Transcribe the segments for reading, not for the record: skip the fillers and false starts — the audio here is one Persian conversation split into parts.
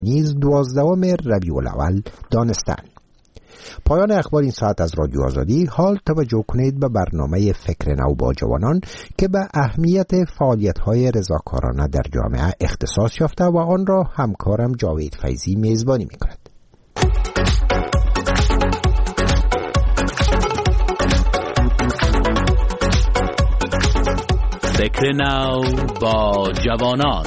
نیز 12 ربیع الاول دانستند. پایان اخبار این ساعت از رادیو آزادی. حال توجه کنید به برنامه فکر نو با جوانان که به اهمیت فعالیت‌های رضاکارانه در جامعه اختصاص یافته و آن را همکارم جاوید فیضی میزبانی می‌کند. فکر نو با جوانان.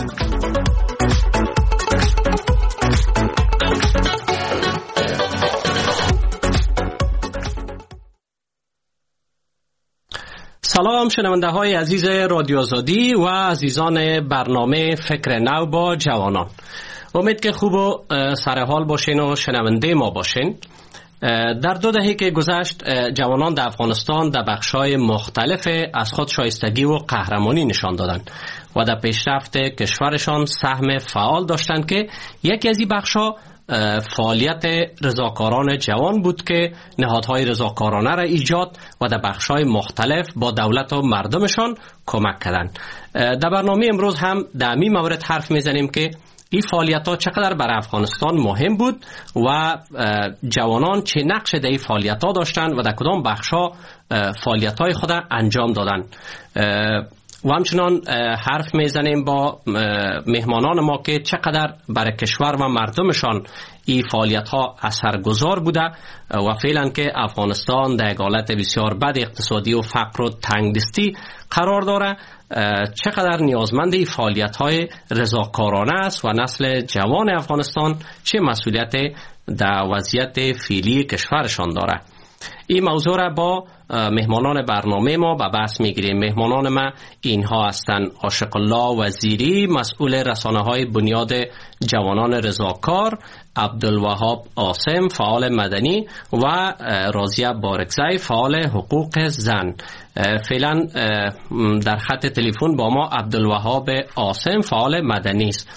سلام شنونده های عزیز رادیو آزادی و عزیزان برنامه فکر نو با جوانان. امید که خوب و سرحال باشین و شنونده ما باشین. در 2 دهه که گذشت جوانان در افغانستان در بخش‌های مختلف از خود شایستگی و قهرمانی نشان دادند و در پیشرفت کشورشان سهم فعال داشتند که یکی از این بخش‌ها فعالیت رضاکاران جوان بود که نهادهای رضاکارانه را ایجاد و در بخش‌های مختلف با دولت و مردمشان کمک کردند. در برنامه امروز هم در این مورد حرف میزنیم که این فعالیت‌ها چقدر برای افغانستان مهم بود و جوانان چه نقش در این فعالیت‌ها داشتند و در کدام بخش‌ها فعالیت‌های خود انجام دادند. و همچنان حرف میزنیم با مهمانان ما که چقدر برای کشور و مردمشان این فعالیت‌ها اثرگذار بوده و فعلا که افغانستان در حالت بسیار بد اقتصادی و فقر و تنگدستی قرار داره، چقدر نیازمند این فعالیت‌های رضاکارانه است و نسل جوان افغانستان چه مسئولیت در وضعیت فعلی کشورشان داره. این موضوع را با مهمانان برنامه ما به بحث میگیریم. مهمانان ما اینها هستند: عاشق الله وزیری، مسئول رسانه‌های بنیاد جوانان رضاکار، عبدالوهاب عاصم، فعال مدنی و راضیه بارکزی، فعال حقوق زن. فعلا در خط تلفن با ما عبدالوهاب عاصم، فعال مدنی است.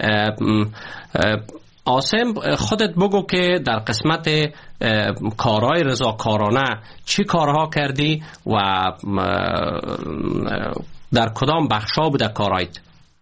عاصم، خودت بگو که در قسمت کارهای رضاکارانه چی کارها کردی و در کدام بخشا بوده کارهایت؟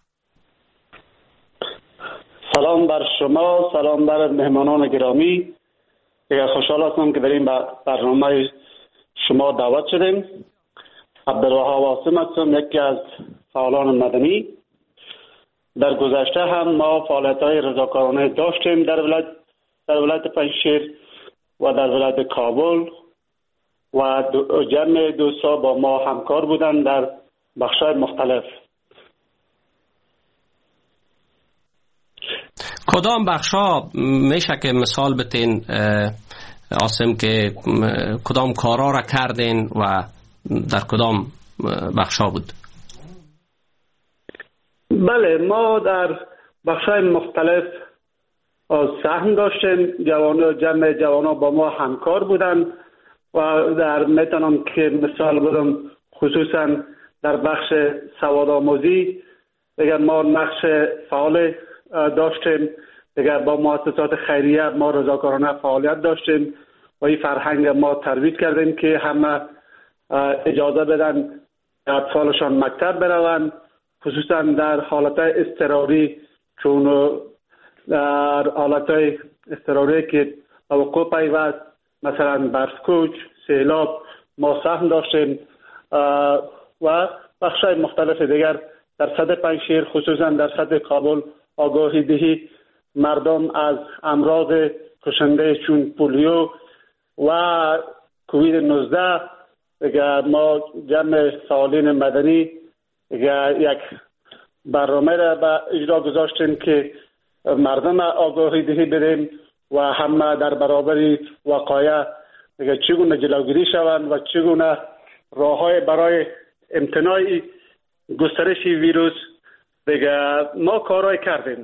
سلام بر شما، سلام بر مهمانان گرامی. خوشحال هستم که در این برنامه شما دعوت شدیم. عبدالوهاب عاصم هستم، یکی از فعالان مدنی. در گذشته هم ما فعالیت‌های رضاکارانه داشتیم در ولایت پنجشیر و در ولایت کابل و جمع دوستا با ما همکار بودند در بخش‌های مختلف. کدام بخش‌ها میشه که مثال بتین عاصم که کدام کارا را کردین و در کدام بخش‌ها بود؟ بله، ما در بخش‌های مختلف سهم داشتیم. جمع جوانان با ما همکار بودند و در میتونم که مثال بدم خصوصا در بخش سوادآموزی دیگر ما نقش فعال داشتیم. دیگر با مؤسسات خیریه ما رضاکارانه فعالیت داشتیم و این فرهنگ ما ترویج کردیم که همه اجازه بدن اطفالشان مکتب بروند، خصوصا در حالتهای اضطراری، چون در حالتهای اضطراری که وقوع پیوست مثلا برفکوچ، سیلاب ما سهم داشتیم و بخشای مختلف دیگر در سطح پنجشیر خصوصا در سطح کابل آگاهی دهی مردم از امراض کشنده چون پولیو و کووید 19 دیگر ما جمع فعالین مدنی یک برنامه را به اجرا گذاشتیم که مردم آگاهی دهی بدیم و همه در برابر وقایع چگونه جلوگیری شوند و چگونه راههای برای امتناع گسترش ویروس دیگه ما کارهای کردیم.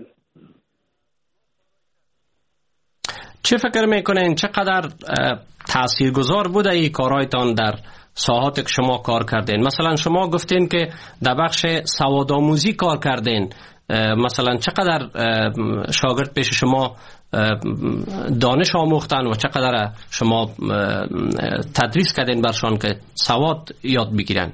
چه فکر میکنین چقدر تاثیرگذار بوده این کارهایتان در ساحاتی که شما کار کردین؟ مثلا شما گفتین که در بخش سوادآموزی کار کردین، مثلا چقدر شاگرد پیش شما دانش آموختن و چقدر شما تدریس کردین برشان که سواد یاد بگیرن؟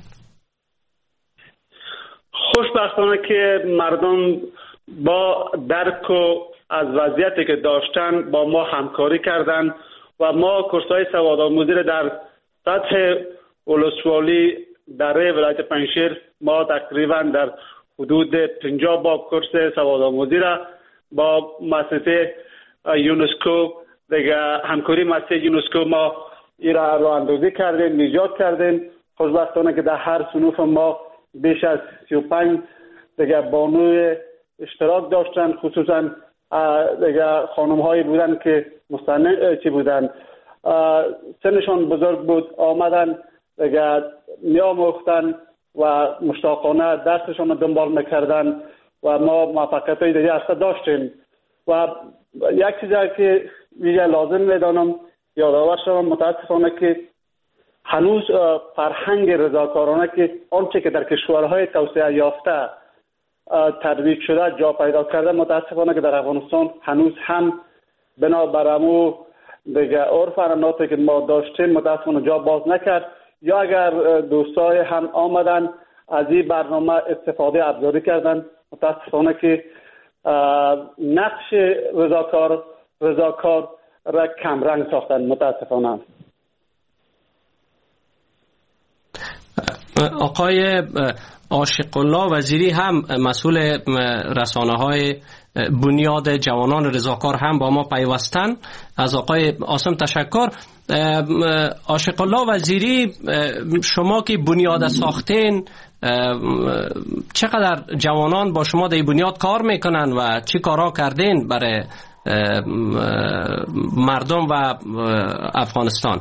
خوشبختانه که مردم با درک و از وضعیتی که داشتن با ما همکاری کردند و ما کورس‌های سوادآموزی را در سطح ولسوالی در ولایت پنجشیر ما تقریبا در حدود 50 با کورس سوادآموزی را با مؤسسه یونسکو دیگه همکاری مؤسسه یونسکو ما این را راه اندازی کردیم، ایجاد کردیم. خوشبختانه که در هر صنوف ما بیش از 35 دیگه بانوی اشتراک داشتن، خصوصا دیگه خانم هایی بودن که مستند چی بودن، سنشان بزرگ بود، آمدن دیگه میآموختن و مشتاقانه درسشان رو دنبال میکردن و ما موفقیت های دیگه اصلا داشتیم. و یک چیزی که ویژه لازم میدانم یادآور شوم، متاسفانه که هنوز فرهنگ رضاکارانه که آنچه که در کشورهای توسعه یافته ترویج شده جا پیدا کرده، متاسفانه که در افغانستان هنوز هم بنابر امو دیگه عرف عنعناتی که ما داشتیم متاسفانه جا باز نکرد. یا اگر دوستای هم آمدن از این برنامه استفاده ابزاری کردن، متاسفانه که نقش رضاکار را کم رنگ ساختن. متاسفانه آقای عاشق الله وزیری هم مسئول رسانه‌های بنیاد جوانان رضاکار هم با ما پیوستن. از آقای عاصم تشکر. عاشق الله وزیری، شما که بنیاد ساختین، چقدر جوانان با شما در بنیاد کار میکنن و چی کارا کردین برای مردم و افغانستان؟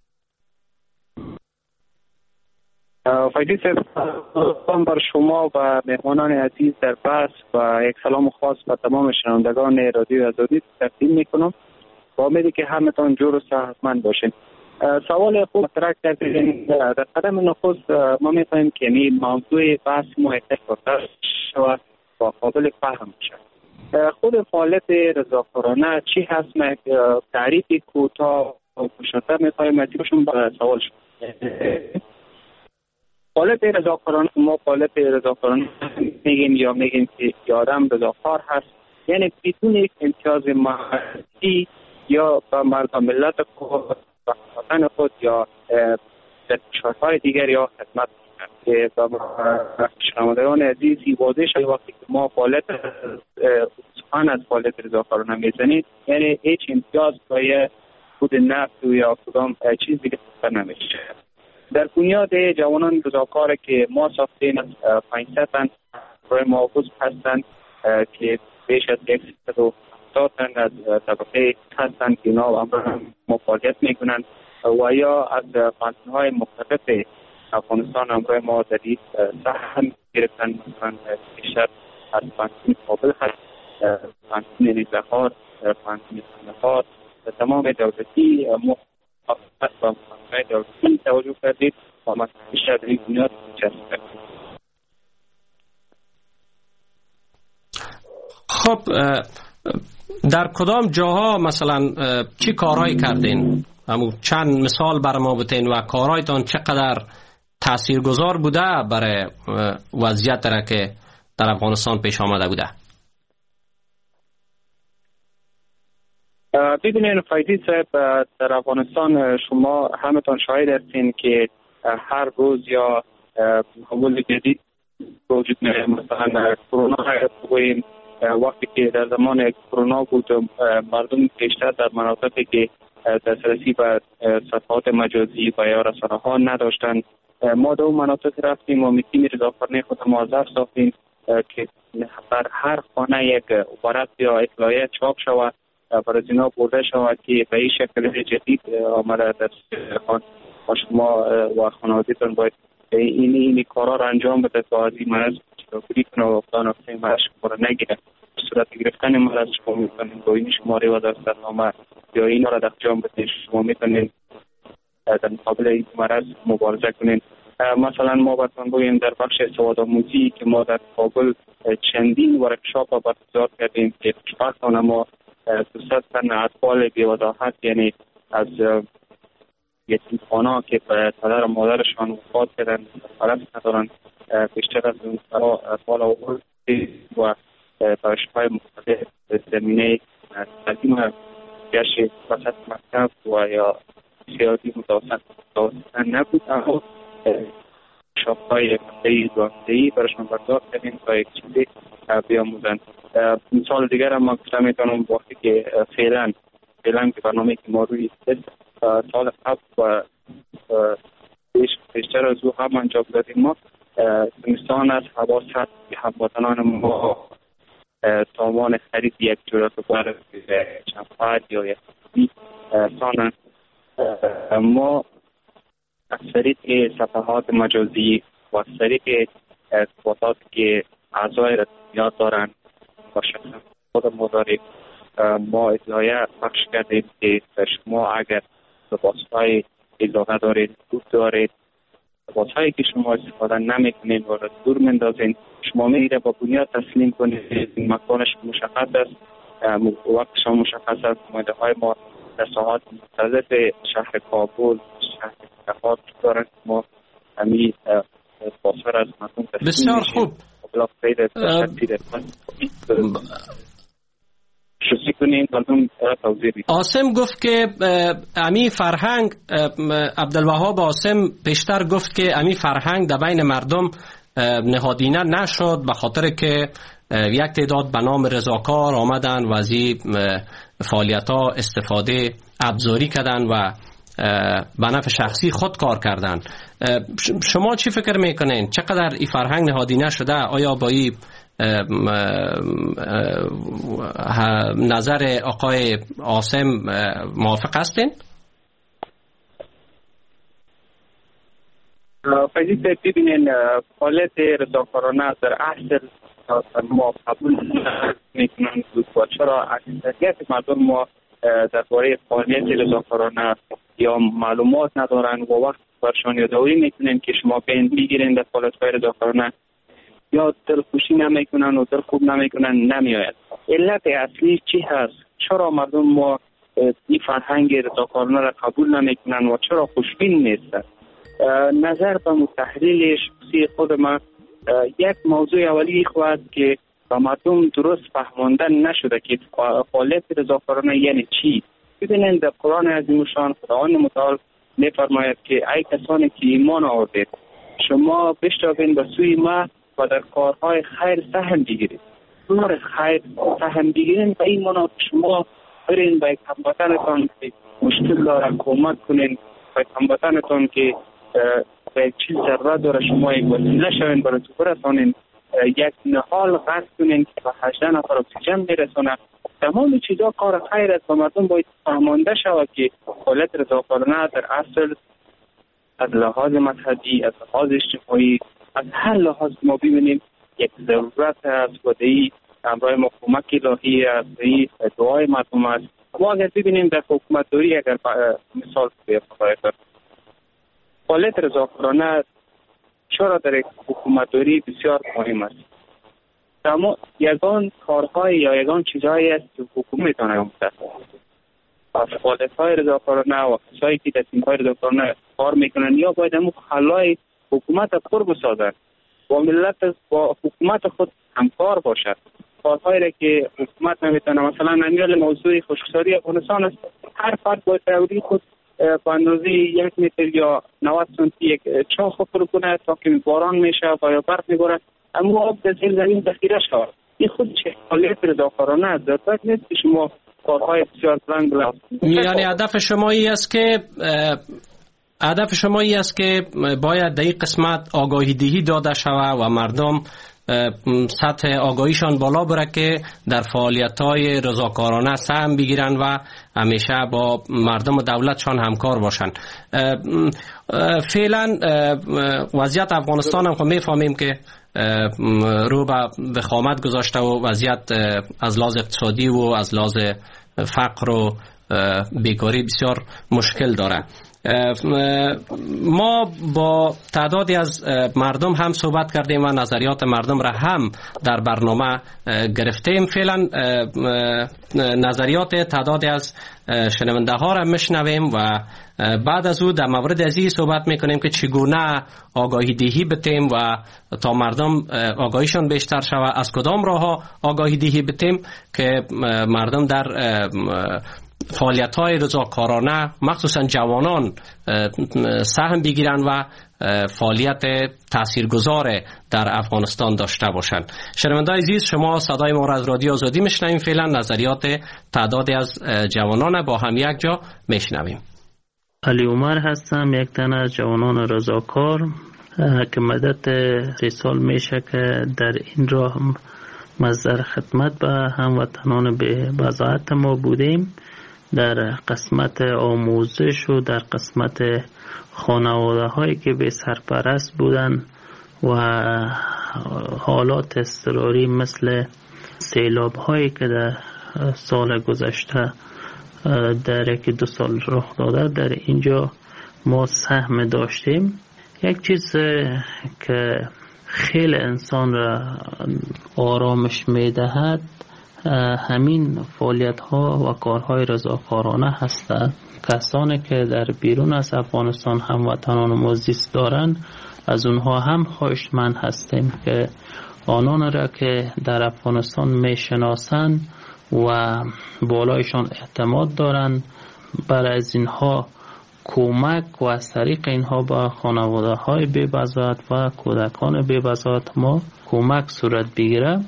فایده سلام بر شما و مهمانان عزیز در بحث و یک سلام خاص به تمام شنوندگان رادیو آزادی تقدیم میکنم با امیدی که همتان جور و صحتمند باشین. سوال خوب مطرح کردین. در قدم نخست ما می‌خوایم که موضوع بحث ما اکثر شود و قابل فهم شود. خود فعالیت رضاکارانه چی هست؟ تعریف کوتاه و مشخص می‌خوایم از شما سوال شد. فعالیت رضاکارانه، ما فعالیت رضاکارانه میگیم یا میگیم که آدم رضاکار هست، یعنی بدون یک امتیاز مادی یا به مردم ملت خود و وطن خود یا در کشورهای دیگر یا خدمت که به شنوندگان عزیز واضح شد وقتی که ما فعالیت سخن از فعالیت رضاکارانه میزنیم، یعنی هیچ امتیاز برای خود نفت یا کدام چیز دیگه نمیشه. در بنیاد جوانان رضاکار که ما ساختیم از 500 تن روی محافظ هستند که بیش از 170 تن از طبقه هستند که اینا امروز فعالیت میکنند و یا از پانتونهای مختلف افغانستان امروز ما در این سهم گرفتن. مثلا بیشتر از پانتون کابل هست، پانتون نیزه‌خوار، پانتون سندخوار، تمام دولتی مختلف و مختلف دولتی توجه کردید و بیشتر در این بنیاد جذب کردید. خب در کدام جاها مثلا چی کارهایی کردین؟ چند مثال بر ما بتین و کارهایتان چقدر تاثیرگذار بوده برای وضعیت را که در افغانستان پیش آمده بوده؟ ببینید فایدی صاحب، در افغانستان شما همتان شاهد هستین که هر روز یا حمول جدید وجود میره. مثلا کرونا بگوییم، وقتی که در زمان کرونا بود مردم بیشتر در مناطقی که دسترسی به صفحات مجازی و یا رسانه ها نداشتند، ما در اون مناطق رفتیم و میتیم رضاکارانه خود موظف ساختیم که در هر خانه یک عبارت یا اطلاعیه چاپ شود برای اینا برده شود که به این شکل جدید آمده در خان و شما و خانواده‌تان باید این کارا را انجام بده تا از این مرض جلوگیری کنه و افتان مرض شما را نگیره. صورت گرفتن مرض شما میتونید با این شماره و دسترنامه یا اینا را انجام بدید. شما میتونید در مقابل این مرض مبارزه کنید. مثلا ما براتون بگیم در بخش سوادآموزی که ما در کابل چندین ورکشاپ برگزار کردیم که خوشبختانه ما 200 تن اطفال بی‌وضاحت، یعنی از یتیمخانه‌ها که پدر و مادرشان وفات کردن پرست ندارن، بیشتر از اون اطفال آورد و دانشگاه‌های مختلف زمینه تعلیم گشت وسط مکتب و یا سیادی متوسط نبود، اما شاپ‌های مقطعی دانشگاهی برشان برگزار کردیم تا یک چیزی بیاموزند. مثال دیگر هم ما گفتم میتونم وقتی که فعلا که برنامه که ما روی سال قبل و بیشتر از او هم انجام دادیم، ما زمستان از هوا سرد هموطنان ما سامان خرید یک جورت بر چند یا یک سانن ما از طریق صفحات مجازی و از طریق ارتباطات که اعضای رسمیات دارند و شخص خود ما داریم، ما اطلاعیه پخش کردیم که شما اگر لباسهای اضافه دارید، بود دارید، لباسهایی که شما استفاده نمیکنید و را دور مندازین، شما میره با بنیاد تسلیم کنید. مکانش مشخص است، وقتش مشخص است. نماینده های ما در ساحات مختلف شهر کابل، شهر تهران دارند. ما همین باسر از مردم تسلیم بسیار خوب. عاصم گفت که امی فرهنگ، عبدالوهاب عاصم پیشتر گفت که امی فرهنگ در بین مردم نهادینه نشد به خاطر که یک تعداد به نام رضاکار آمدن و از این فعالیت ها استفاده ابزاری کردن و به نفع شخصی خود کار کردن. شما چی فکر میکنین؟ چقدر این فرهنگ نهادینه شده؟ آیا با این نظر آقای عاصم موافق هستین؟ ببینین فعالیت رضاکارانه در اصل ما قبول میکنن و چرا اکثریت مردم ما درباره فعالیت رضاکارانه یا معلومات ندارن و وقت برشان یادآوری میکنن که شما بگیرین در فعالیت‌های رضاکارانه یا دلخوشی نمیکنن و دل خوب نمیکنن، نمیآید. علت اصلی چی هست؟ چرا مردم ما این فرهنگ رضاکارانه را قبول نمیکنن و چرا خوشبین نیستن؟ نظر به تحلیل شخصی خود ما، یک موضوع اولی خواهد که با مردم درست فهمانده نشده که فعالیت رضاکارانه یعنی چی. ببینید در قرآن عظیم الشان خداوند متعال میفرماید که ای کسانی که ایمان آوردید شما بشتابید به سوی ما و در کارهای خیر سهم بگیرید. کار خیر سهم بگیرید به این معنی شما برین به هموطنتان که مشکل داره کمک کنین، به هموطنتان که به چیز ضرورت داره شما یک وسیله شوین برای تو برسانین، یک نهال قصد کنین که به 18 نفر اکسیژن برسانه. تمام چیزا کار خیر است و مردم باید فهمانده شود که فعالیت رضاکارانه در اصل از لحاظ مذهبی، از لحاظ اجتماعی، از هر لحاظ ما ببینیم یک ضرورت است و دی همراه ما کمک الهی است، دی دعای مردم است. ما اگر ببینیم در حکومتداری اگر مثال بفرمایید فعالیت رضاکارانه چرا در حکومتداری بسیار مهم است. اما یگان کارهای یا یگان چیزهایی است که حکومت انجام می‌دهد. فعالیت‌های رضاکارانه و کسایی که در تیم‌های رضاکارانه کار میکنن یا باید همون خلای حکومت پر بسازند با ملت با حکومت خود همکار باشد. کارهایی را که حکومت نمیتونه، مثلا نمیال موضوع خشکسالی افغانستان است، هر فرد باید تئوری خود با اندازه 1 متر یا 90 سانتی یک چاه پر کنه تا که باران میشه و یا برف میباره اما آب در زیر زمین ذخیره شود. این خود چه فعالیت رضاکارانه است. ضرورت نیست که شما کارهای بسیار بلند یعنی هدف شما این است که باید در این قسمت آگاهی دهی داده شود و مردم سطح آگاهیشان بالا بره که در فعالیت‌های رضاکارانه سهم بگیرن و همیشه با مردم و دولتشان همکار باشن. فعلا وضعیت افغانستان هم خب میفهمیم که رو به وخامت گذاشته و وضعیت از لحاظ اقتصادی و از لحاظ فقر و بیکاری بسیار مشکل داره. ما با تعدادی از مردم هم صحبت کردیم و نظریات مردم را هم در برنامه گرفتیم. فعلا نظریات تعدادی از شنونده ها را میشنویم و بعد از او در مورد ازی صحبت میکنیم که چگونه آگاهی دهی بتیم و تا مردم آگاهیشان بیشتر شود، از کدام راه ها آگاهی دهی بتیم که مردم در فعالیت‌های رضاکارانه مخصوصا جوانان سهم بگیرن و فعالیت تاثیرگذار در افغانستان داشته باشند. شنوندگان عزیز، شما صدای ما را از رادیو آزادی میشنویم. فعلا نظریات تعدادی از جوانان با هم یک جا میشنویم. علی عمر هستم، یک تن از جوانان رضاکار که مدت 3 سال میشه که در این راه مصدر خدمت به هموطنان به وضاحت ما بودیم. در قسمت آموزش و در قسمت خانواده هایی که به سرپرست بودن و حالات اضطراری مثل سیلاب هایی که در سال گذشته در 1-2 سال رخ داده، در اینجا ما سهم داشتیم. یک چیز که خیلی انسان را آرامش میدهد همین فعالیت ها و کارهای رضاکارانه هستند. کسانی که در بیرون از افغانستان هموطنان ما زیست دارند، از اونها هم خواهشمند هستیم که آنان را که در افغانستان میشناسند و بالایشان اعتماد دارند، برای از اینها کمک و از طریق اینها با خانواده های بی‌بضاعت و کودکان بی‌بضاعت ما کمک صورت بگیره.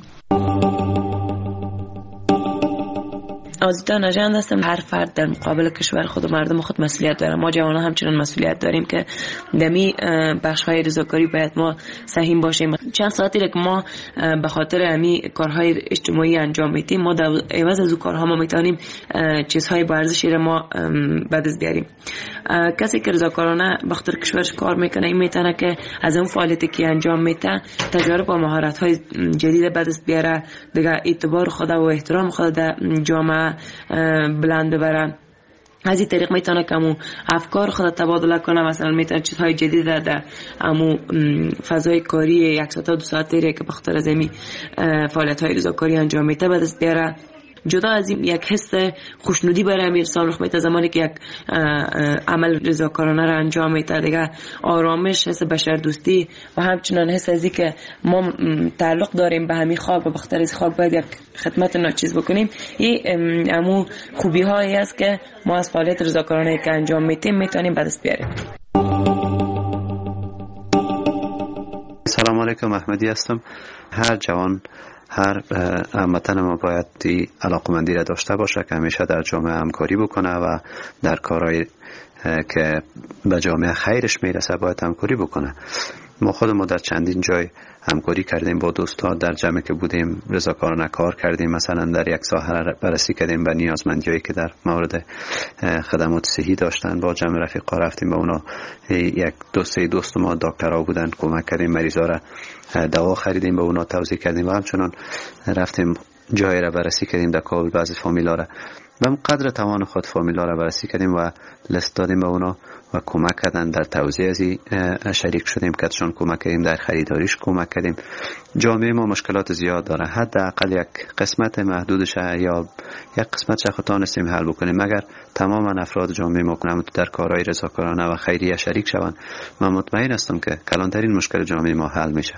آزیتا نژند هستم. هر فرد در مقابل کشور خود و مردم خود مسئولیت داره. ما جوانان همچنان مسئولیت داریم که دمی بخش‌های رضاکاری باید ما سهیم باشیم. چند ساعتی که ما به خاطر همی کارهای اجتماعی انجام میدیم، ما در عوض از اون کارها ما میتونیم چیزهای با ارزشی را ما به دست بیاریم. کسی که رضاکارانه به خاطر کشورش کار میکنه، این میتونه که از اون فعالیتی که انجام میده تجارب و مهارت‌های جدید به دست بیاره، دیگه اعتبار خود و احترام خود در جامعه بلند ببره. از این طریق میتونه که امو افکار خود تبادله کنه، مثلا میتونه چیزهای جدید در امو فضای کاری 1 ساعت و 2 ساعته که بخاطر از این فعالیت‌های رضاکاری انجام میده به دست بیاره. جدا از این یک حس خوشنودی برای همین انسان رخ میده زمانی که یک عمل رضاکارانه را انجام میده، دیگه آرامش، حس بشردوستی و همچنان حس ازی که ما تعلق داریم به همین خاک و بخاطر از خاک باید یک خدمت ناچیز بکنیم. این امو خوبی هایی است که ما از فعالیت رضاکارانه که انجام میدیم میتونیم به دست بیاریم. سلام علیکم، احمدی هستم. هر جوان، هر هموطن ما باید علاقمندی را داشته باشه که همیشه در جامعه همکاری بکنه و در کارهای که به جامعه خیرش میرسه باید همکاری بکنه. ما خودمون در چندین جای همکاری کردیم با دوستا، در جمعی که بودیم رضاکارانه کار کردیم. مثلا در یک ساحه بررسی کردیم به نیازمندیایی که در مورد خدمات صحی داشتن. با جمع رفیقا رفتیم به اونا، یک دوست ما دکترها بودن، کمک کردیم مریضا را دوا خریدیم، به اونا توضیح کردیم و همچنان رفتیم جای را بررسی کردیم در کابل. بعضی فامیلا را به قدر توان خود فامیلا را بررسی کردیم و لیست دادیم به اونا و کمک کردن در توزیع ازی شریک شدیم که ازشان کمک کردیم، در خریداریش کمک کردیم. جامعه ما مشکلات زیاد داره، حداقل یک قسمت محدودش یا یک قسمتش خود نستیم حل بکنیم. مگر تماما افراد جامعه ما در کارهای رضاکارانه و خیریه شریک شوند، من مطمئن هستم که کلانترین مشکل جامعه ما حل میشه.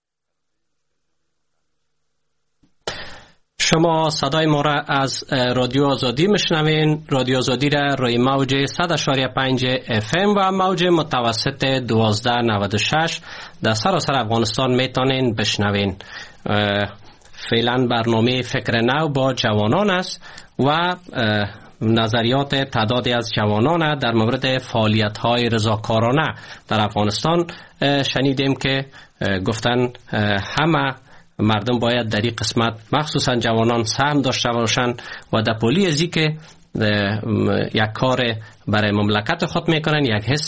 شما صدای ما را از رادیو آزادی میشنوین. رادیو آزادی را روی موج 100.5 FM و موج متوسط 1296 در سراسر افغانستان میتونین بشنوین. فعلا برنامه فکر نو با جوانان است و نظریات تعدادی از جوانان در مورد فعالیت‌های رضاکارانه در افغانستان شنیدیم که گفتن همه مردم باید در این قسمت مخصوصا جوانان سهم داشته باشند و در پولی ازی که یک کار برای مملکت خود میکنن، یک حس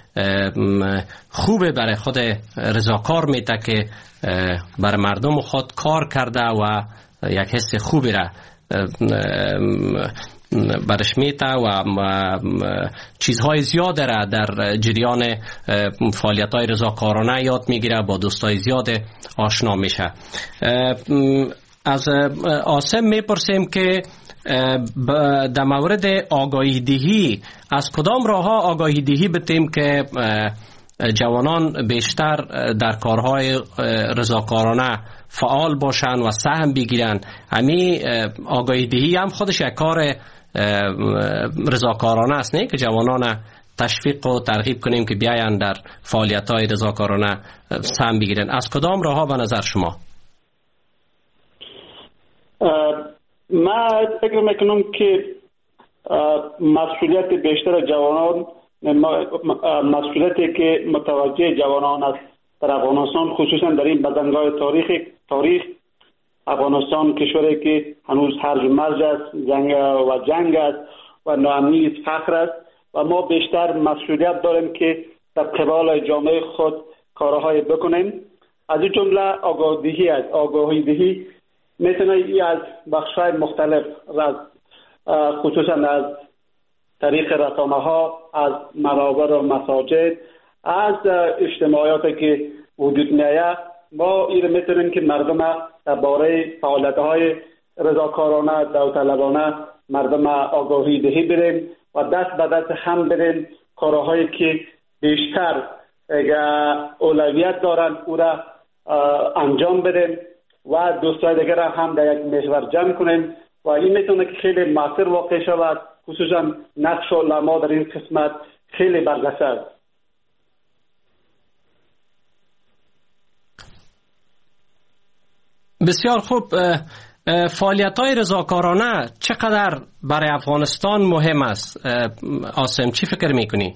خوبه برای خود رضاکار میده که برای مردم خود کار کرده و یک حس خوبی را برش میته و چیزهای زیاده را در جریان فعالیت‌های رضاکارانه یاد میگیره، با دوستای زیاد آشنا میشه. از عاصم میپرسیم که در مورد آگاهی دهی از کدام راه‌ها آگاهی دهی بتیم که جوانان بیشتر در کارهای رضاکارانه فعال باشن و سهم بگیرن؟ همین آگاهی دهی هم خودش یک کار رضاکارانه است، نه که جوانان تشویق و ترغیب کنیم که بیاین در فعالیت‌های رضاکارانه سهم بگیرن. از کدام راه‌ها به نظر شما؟ من فکر میکنم که مسئولیت بیشتر جوانان، مسئولیتی که متوجه جوانان است در افغانستان، خصوصا در این بدنگاه تاریخ افغانستان کشوری که هنوز هرج و مرج است، جنگ است و ناامنی است، فقر است و ما بیشتر مسئولیت داریم که در قبال جامعه خود کارهای بکنیم. از این جمله آگاهی دهی میتونه از بخش‌های مختلف خصوصا از طریق رسانه‌ها، از منابر و مساجد، از اجتماعاتی که وجود می‌آید. ما این میتونیم که مردم درباره فعالیت‌های رضاکارانه، داوطلبانه مردم آگاهی دهی بریم و دست به دست هم بریم کارهایی که بیشتر اولویت دارن او را انجام بدیم و دوستای دیگر هم در یک محور جمع کنیم و این میتونه که خیلی مؤثر واقع شود. خصوصا نقش علما در این قسمت خیلی برجسته است. بسیار خوب. فعالیت‌های رضاکارانه چقدر برای افغانستان مهم است؟ عاصم چی فکر میکنی؟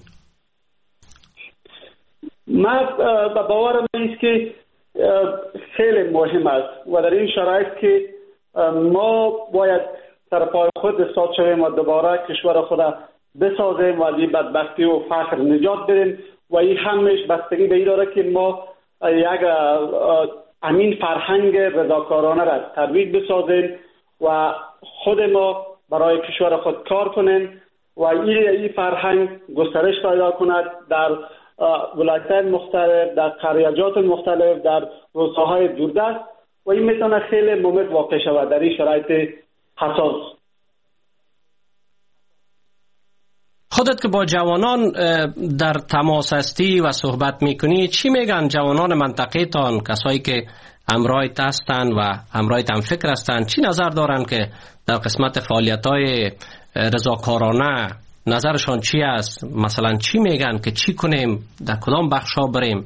من باورم است که خیلی مهم است و در این شرایط که ما باید سر پای خود استاد شویم و دوباره کشور خود بسازیم و از بدبختی و فقر نجات بدیم و این همش بستگی به این داره که ما یک امین فرهنگ رضاکارانه را ترویج بسازیم و خود ما برای کشور خود کار کنیم و این فرهنگ گسترش پیدا کند در ولایت‌های مختلف، در قریجات مختلف، در روستاهای دوردست و این میتونه خیلی مهم واقع شود در این شرایط حساس. خودت که با جوانان در تماس هستی و صحبت میکنی، چی میگن جوانان منطقه تان، کسایی که همراهت هستن و همراهت هم فکر هستن، چی نظر دارن که در قسمت فعالیت‌های رضاکارانه نظرشان چی است؟ مثلا چی میگن که چی کنیم، در کدام بخشا بریم؟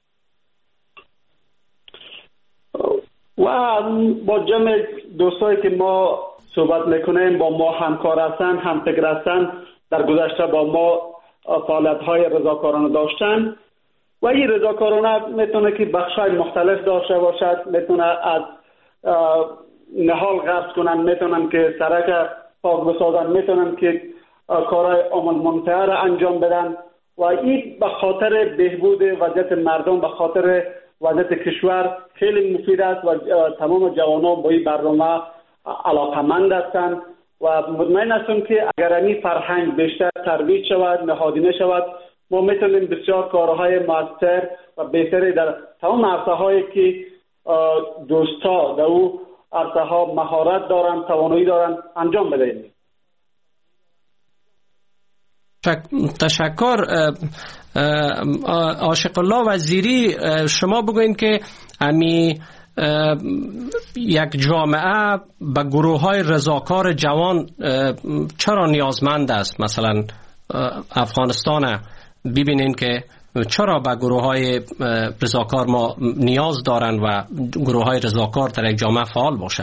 و با جمع دوستایی که ما صحبت میکنیم، با ما همکار هستن، هم فکر هستن، در گذشته با ما فعالیت‌های رضاکارانه داشتن و این رضاکارانه میتونه که بخشای مختلف داشته باشد، میتونه از نهال غرس کنن، میتونن که سرک پاک بسازن، میتونن که کارهای عمل منطقه را انجام بدن و این به خاطر بهبود وضعیت مردم، به خاطر وضعیت کشور خیلی مفید است و تمام جوانان با این برنامه علاقمند هستند و مطمئن هستم که اگر این فرهنگ بیشتر ترویج شود، نهادینه شود، ما میتونیم بسیار کارهای مؤثر و بهتری در تمام عرصه‌هایی که دوستا در او عرصه‌ها مهارت دارن، توانایی دارن انجام بدهیم. تشکر. عاشق الله وزیری، شما بگوین که یک جامعه به گروه‌های رضاکار جوان چرا نیازمند است؟ مثلا افغانستان ببینین که چرا به گروه‌های رضاکار ما نیاز دارن و گروه‌های رضاکار در یک جامعه فعال باشه؟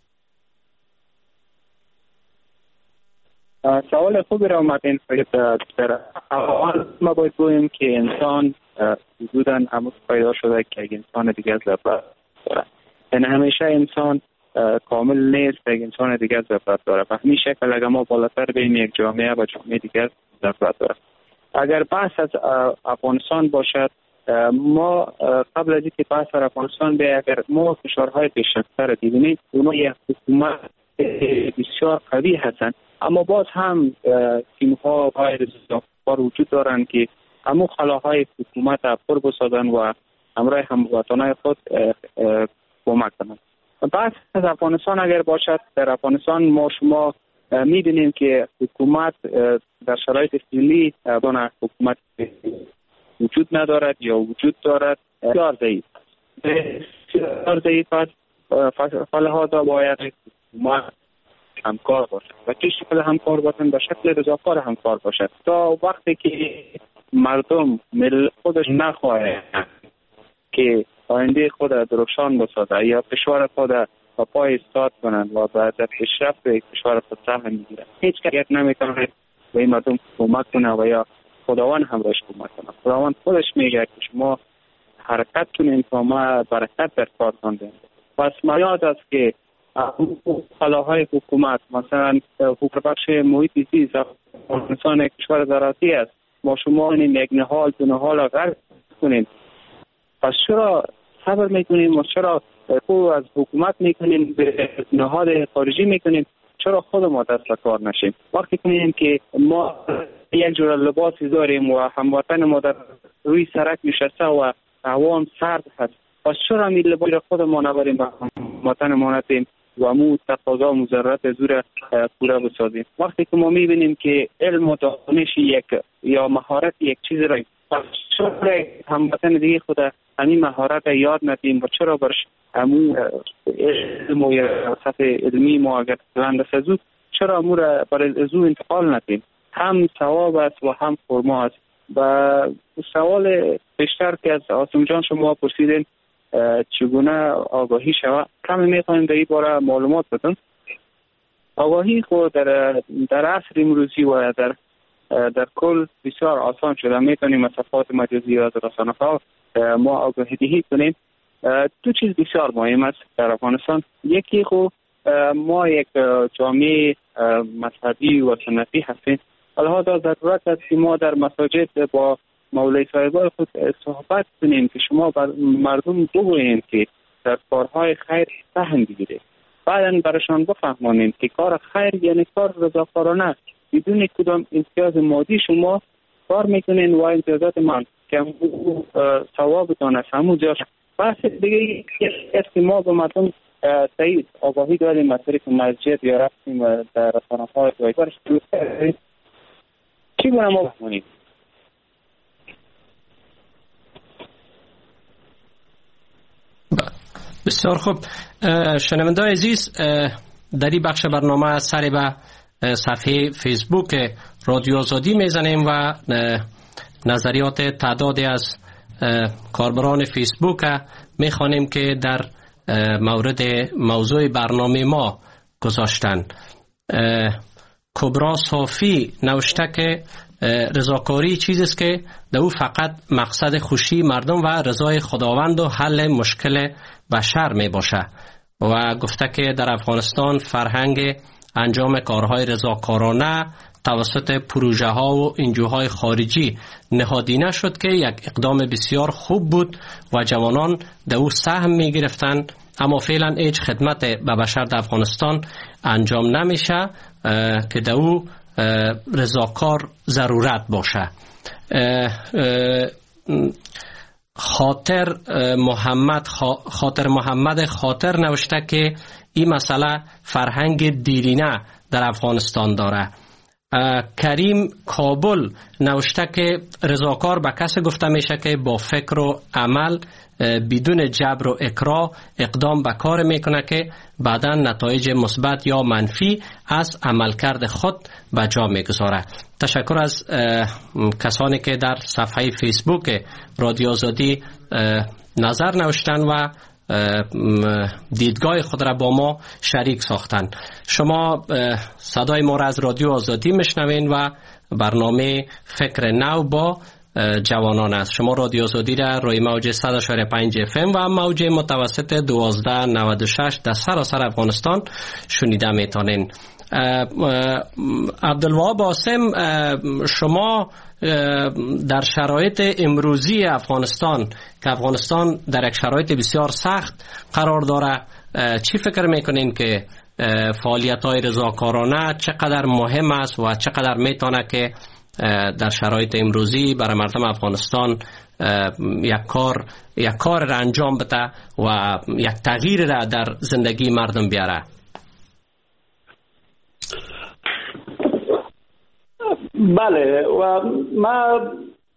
سوال خوبی را آمدین. در اول ما باید بگوییم که انسان وجوداً عمود پیدا شده که یک انسان دیگه ضرورت داره. یعنی همیشه انسان کامل نیست، یک انسان دیگه ضرورت داره. به همین شکل اگر ما بالاتر بریم یک جامعه و جامعه دیگه ضرورت داره. اگر بحث از افغانستان باشد، ما قبل از اینکه بحث از افغانستان به اگر ما کشورهای پیشرفته را ببینیم، اونها یک حکومت بسیار قوی هستند اما باز هم تیم ها باید کار وجود دارند که همون خلاهای حکومت پر بسازن و همراه هموطنان خود کمک کنند. بحث از افغانستان اگر باشد، در افغانستان ما شما می‌بینیم که حکومت در شرایط فعلی حکومت وجود ندارد یا وجود دارد بسیار ضعیف است. فلهذا باید حکومت همکار باشد و چه شکل همکار باشد؟ به شکل رضاکار همکار باشد. تا وقتی که مردم خودش نخواهد که آینده خود درخشان بسازد یا کشور خود با پای ایستاد کنند و در پیشرفت کشور خود سهم میگیرند، هیچ کس نمیتونه به این مردم کمک کنه و یا خداوند همراهش کمک کنه. خداوند خودش میگه که شما حرکت کنید تا ما برکت در کارتان دهیم. پس یاد است که خلاهای حکومت مثلا حقوق بخش محیط زیست افغانستان کشور زراعتی است، ما شما این یک نهال دو نهال غرق کنید. پس چرا صبر میکنیم و چرا از حکومت میکنیم به نهاد خارجی میکنیم؟ چرا خود ما دست به کار نشیم؟ وقتی کنیم که ما یک جور لباسی داریم و هموطن ما در روی سرک نشسته و هوا هم سرد هست، پس چرا این لباس خود ما نبریم و هموطن ما ندیم و مو تقاضا و ضرورت زور پورا بسازیم؟ وقتی که ما میبینیم که علم و دانش یک یا مهارت یک چیز را چرا هموطن دیگه خود همین مهارت یاد ندیم و چرا برش همون علم و سطح علمی ما اگر بلند است ازو چرا امو را برای ازو انتقال ندیم؟ هم ثواب است و هم فرما است. و سوال بیشتر که از آسم جان شما پرسیدین چگونه آگاهی شود، کمی میخوایم در این باره معلومات بدم. آگاهی خود در عصر امروزی و در کل بسیار آسان شده. میتونیم از صفحات مجازی و رسانه ها ما آگاهی دهی کنیم. دو چیز بسیار مهم است در افغانستان. یکی خود ما یک جامعه مذهبی و سنتی هستیم، لذا ضرورت است که ما در مساجد با مولای صاحبای خود صحبت کنیم که شما مردم بگوییم که در کارهای خیر سهم بگیرید، بعدا برشان بفهمانیم که کار خیر یعنی کار رضاکارانه، بدون کدام امتیاز مادی شما کار میکنین و امتیازات من که ثوابتان است همون جا. بحث دیگه است که ما به مردم صحیح آگاهی داریم از طریق مسجد یا رفتیم در رسانه‌های برش چی گونه ما بفهمونیم؟ بسیار خوب. شنونده عزیز، در این بخش برنامه سری به صفحه فیسبوک رادیو آزادی میزنیم و نظریات تعدادی از کاربران فیسبوک میخوانیم که در مورد موضوع برنامه ما گذاشتن. کبرا صافی نوشته که رضاکاری چیزی است که در او فقط مقصد خوشی مردم و رضای خداوند و حل مشکل بشر می باشه و گفته که در افغانستان فرهنگ انجام کارهای رضاکارانه توسط پروژه ها و انجوهای خارجی نهادینه شد که یک اقدام بسیار خوب بود و جوانان در او سهم می گرفتن، اما فعلا هیچ خدمت به بشر در افغانستان انجام نمیشه که در او رضاکار ضرورت باشه. خاطر محمد خاطر نوشته که این مسئله فرهنگ دیرینه در افغانستان داره. کریم کابل نوشته که رضاکار به کسی گفته میشه که با فکر و عمل بدون جبر و اکراه اقدام به کار میکنه که بعداً نتایج مثبت یا منفی از عملکرد خود به جا میگذاره. تشکر از کسانی که در صفحه فیسبوک رادیو آزادی نظر نوشتن و دیدگاه خود را با ما شریک ساختن. شما صدای ما را از رادیو آزادی میشنوین و برنامه فکر نو با جوانان است. شما رادیو آزادی را روی موج 100.5 FM و موج متوسط 1296 در سراسر افغانستان شنیده میتونین. عبدالوهاب عاصم، شما در شرایط امروزی افغانستان که افغانستان در یک شرایط بسیار سخت قرار داره، چی فکر میکنین که فعالیت‌های رضاکارانه چقدر مهم است و چقدر میتونه که در شرایط امروزی برای مردم افغانستان یک کار را انجام بده و یک تغییر را در زندگی مردم بیاره. بله، و من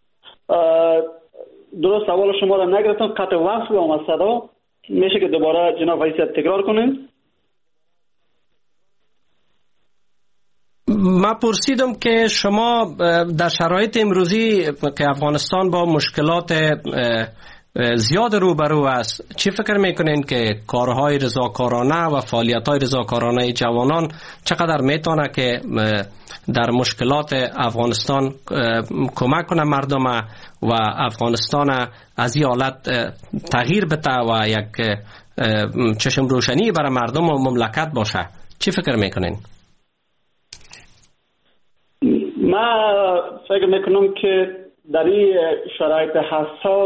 درست سوال شما را نگرفتم، قطع وصل به آمد صدا. میشه که دوباره جناب ویسیت تکرار کنیم؟ من پرسیدم که شما در شرایط امروزی که افغانستان با مشکلات زیاد روبرو است، چی فکر میکنین که کارهای رضاکارانه و فعالیت‌های رضاکارانه جوانان چقدر میتونه که در مشکلات افغانستان کمک کنه مردم و افغانستان از این حالت تغییر بده و یک چشم روشنی برای مردم و مملکت باشه؟ چی فکر میکنین؟ من فکر میکنم که در این شرایط حساس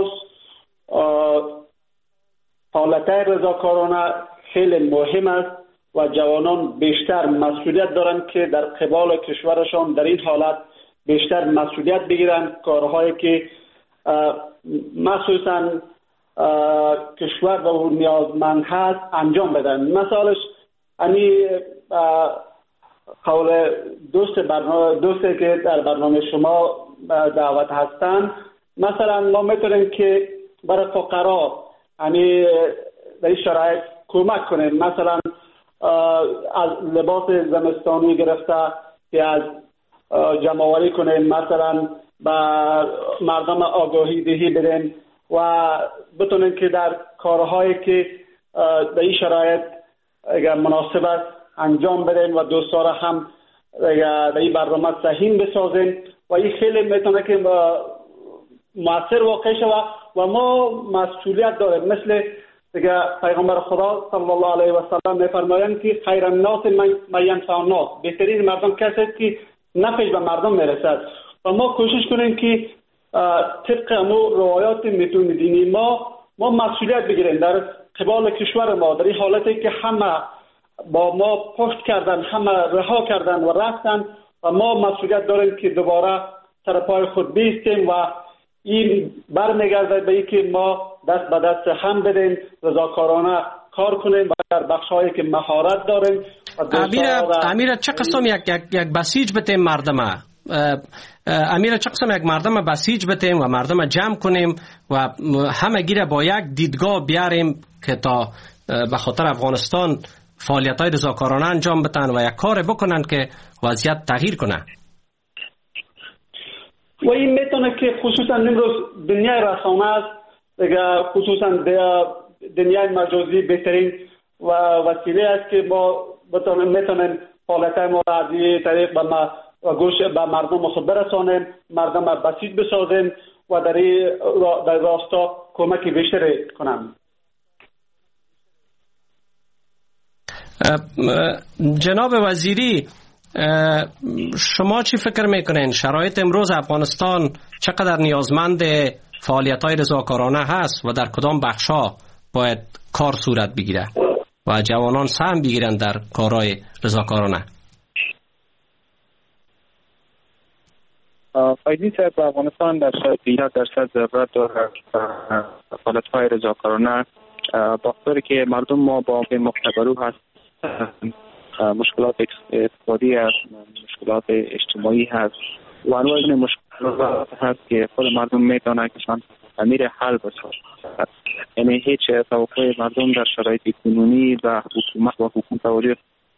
حالتهای رضاکارانه خیلی مهم است و جوانان بیشتر مسئولیت دارند که در قبال کشورشان در این حالت بیشتر مسئولیت بگیرند، کارهایی که مخصوصا کشور به اون نیازمند هست انجام بدن. مثالش قول دوستی که در برنامه شما دعوت هستند، مثلا ما میتونیم که برای فقرا در این شرایط کمک کنیم، مثلا از لباس زمستانی گرفته که از جمع‌آوری کنیم، مثلا به مردم آگاهی دهی بدیم و بتونیم که در کارهایی که در این شرایط اگر مناسب است انجام بدیم و دوستان هم در این برنامه سهیم بسازیم و این خیلی میتونه که مؤثر واقع شود و ما مسئولیت داریم. مثل دیگه پیغمبر خدا صلی الله علیه و سلم میفرمایند که خیر الناس من ینفع الناس، بهترین مردم کسی است که نفعش به مردم میرسد و ما کوشش کنیم که طبق روایات متون دینی ما مسئولیت بگیریم در قبال کشور ما در این حالتی که همه با ما پشت کردن، همه رها کردن و رفتن و ما مسئولیت داریم که دوباره سر پای خود بیستیم و این برمیگرده به اینکه ما دست به دست هم بدیم، رضاکارانه کار کنیم و در بخش‌هایی که مهارت داریم. امیر چه قسم یک بسیج بتیم مردم؟ امیر چه قسم یک مردم بسیج بتیم و مردم جمع کنیم و همه گیره با یک دیدگاه بیاریم که تا به خاطر افغانستان فعالیت‌های رضاکارانه انجام بدن و یک کار بکنن که وضعیت تغییر کنه؟ و این میتونه که خصوصا امروز دنیای رسانه است، دیگه خصوصا دنیای مجازی بهترین و وسیله است که ما میتونیم فعالیت‌های ما از این طریق به مردم خود برسانیم، مردم بسیج بسازیم و در راستا کمک بیشتری کنیم. جناب وزیری، شما چی فکر میکنین شرایط امروز افغانستان چقدر نیازمند فعالیت‌های رضاکارانه هست و در کدام بخش‌ها باید کار صورت بگیره و جوانان سهم بگیرن در کارهای رضاکارانه؟ فایدی صاحب، افغانستان در 100% ضرورت دارد فعالیت‌های رضاکارانه با خاطر که مردم ما با مختبرو هست، مشکلات اقتصادی هست، مشکلات اجتماعی هست و انواع مشکلات هست که خود مردم میتونه که امیر حل بسازد. یعنی هیچ توقع مردم در شرایط کنونی و حکومت و حکومت توجه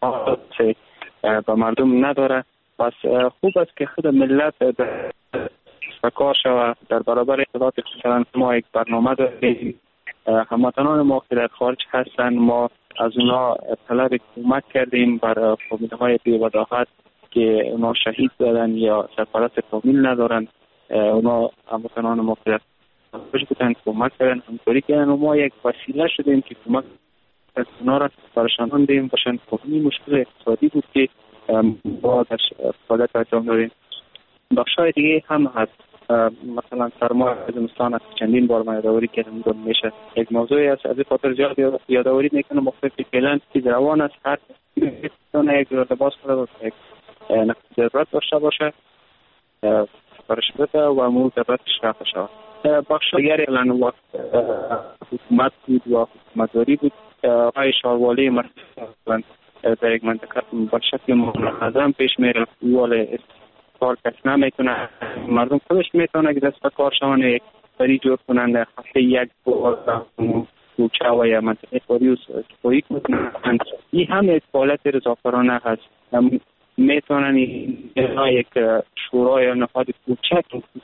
به مردم نداره. پس خوب است که خود ملت به کار شود در برابر اختلاط اقتصادی. ما یک برنامه داریم، هموطنان ما که در خارج هستند ما از اونا طلب کمک کردیم برای فامیل‌های بی‌وداعت که اونا شهید دادن یا سرپرست فامیل ندارن، اونا هموطنان ما که بودن کمک کردن، همکاری کردن و ما یک وسیله شدیم که کمک از اونا را برشان دیم باشن. این مشکل اقتصادی بود که ما در فعالیت انجام داریم. بخش‌های دیگه هم هست مثلا سرمایه زمستان است چندین بار ما یادآوری کردیم میشه یک موضوعی است. از این خاطر زیاد یادآوری میکنم مختلف فعلا چیز روان است، هر میتونه یک لباس کنه یک ضرورت داشته باشه سفارش بده و مورد ضرورتش رفع شود. بخش دیگری الان وقت حکومت بود و حکومتداری بود، آقای شاروالی مثلا در یک منطقه با شکل منظم پیش میره ولی کار کس نمیکنه، مردم خودش میتونه که دست به کار شوند یک سری جور کنند، هفته یک بار کوچه و یا منطقه فاریوس سپایی کنند. این هم فعالیت رضاکارانه هست. میتونن یک شورای یا نهاد کوچک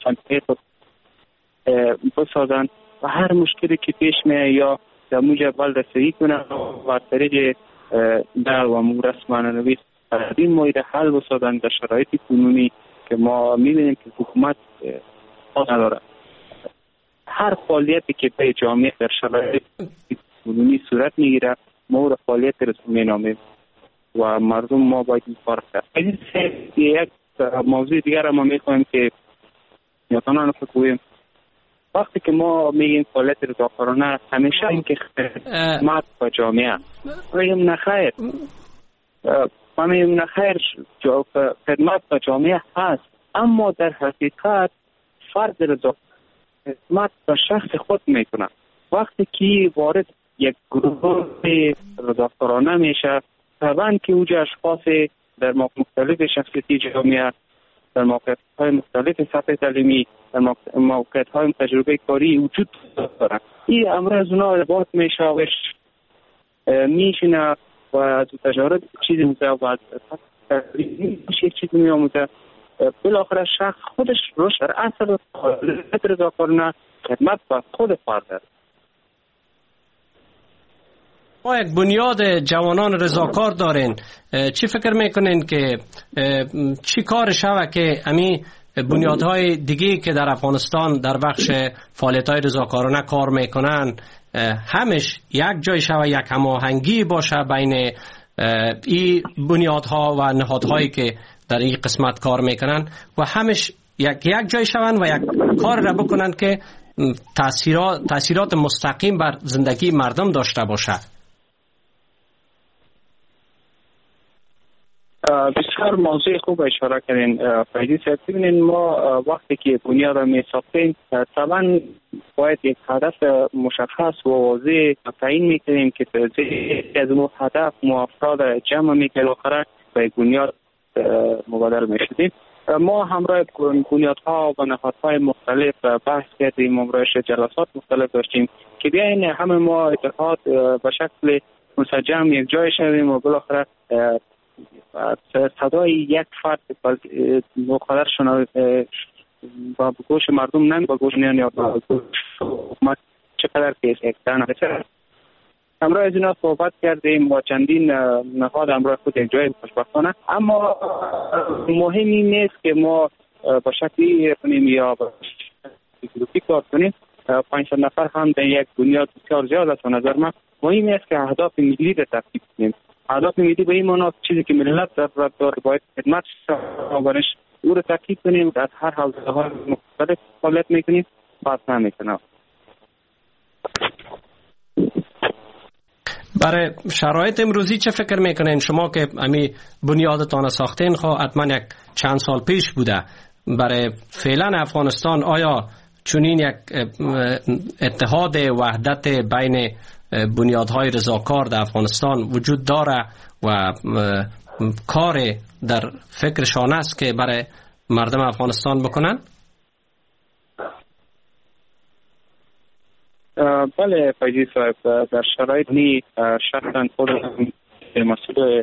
بسازن و هر مشکلی که پیش میاد یا در موجب رسیدگی کنن و از طریق در و رسمانه نویس این مورد حل بسازن در شرایط کنونی که ما میبینیم که حکومت نداره. هر فعالیتی که به جامعه در شرایط کنونی صورت میگیره ما را فعالیت رسمی نامیم و مردم ما باید این کار کرد. یک موضوع دیگر ما میخوایم که یادانان بگوییم وقتی که ما میگیم فعالیت رضاکارانه همیشه این که خدمت به جامعه میگیم نخیر خدمت به جامعه هست، اما در حقیقت فرد رضاکار خدمت به شخص خود میکنه. وقتی که وارد یک گروه رضاکارانه میشه طبعا که اوجه اشخاص در مختلف شخصیتی جامعه در موقعیت‌های مختلف سطح تعلیمی در موقعیت‌های تجربه کاری وجود دارند. این امر از اونا ارتباط میشه و میشینه و از تجارب چیزی متواد یک چیزی میاموزه. بالاخره شخص خودش روش در اصل فعالیت رضاکارانه خدمت به خود فرد. ما یک بنیاد جوانان رضاکار دارین، چی فکر میکنین که چی کار شوه که امی بنیادهای دیگه که در افغانستان در بخش فعالیت‌های رضاکارانه کار میکنن همش یک جای شوه، یک هماهنگی باشه بین این بنیادها و نهادهایی که در این قسمت کار میکنن و همش یک جای شوند و یک کار را بکنن که تاثیرات مستقیم بر زندگی مردم داشته باشه؟ بسیار موضوع خوب اشاره کردین فریدی صاحب. ببینید ما وقتی که بنیاد را میساختیم طبعا باید یک هدف مشخص و واضح تعیین میکنیم که از اون هدف ما افراد جمع میکنیم آخره به بنیاد مبادر میشدیم. ما همراه بنیادها و نهادهای مختلف بحث کردیم، همراهش جلسات مختلف داشتیم که بیاین همه ما اتحاد به شکل منسجم یک جای شویم و بالاخره صدای یک فرد مقدر شنو با گوش مردم نه با گوش نیان یا با گوش حکومت چقدر پیش اکتن بسر. همراه از اینا صحبت کردیم با چندین نهاد همراه خود یک جای خوشبختانه، اما مهمی نیست که ما با شکلی کنیم یا با شکلی کار کنیم. 500 نفر هم در یک بنیاد بسیار زیاد است و نظر من مهم است که اهداف ملی را تفکیک کنیم. اهداف ملی به این معنی چیزی که ملت ضرورت داره باید خدمت شوانش او را تحقیق کنیم. در هر حوزه‌های مختلف فعالیت میکنیم بحث نمیکنم. برای شرایط امروزی چه فکر میکنین شما که امی بنیادتان ساختین؟ خب حتما یک چند سال پیش بوده. برای فعلا افغانستان آیا چنین یک اتحاد وحدت بین بنیادهای رضاکار در افغانستان وجود داره و کار در فکرشان است که برای مردم افغانستان بکنن؟ بله فیضی صاحب، در شرایط نی شخصا خودم مسئول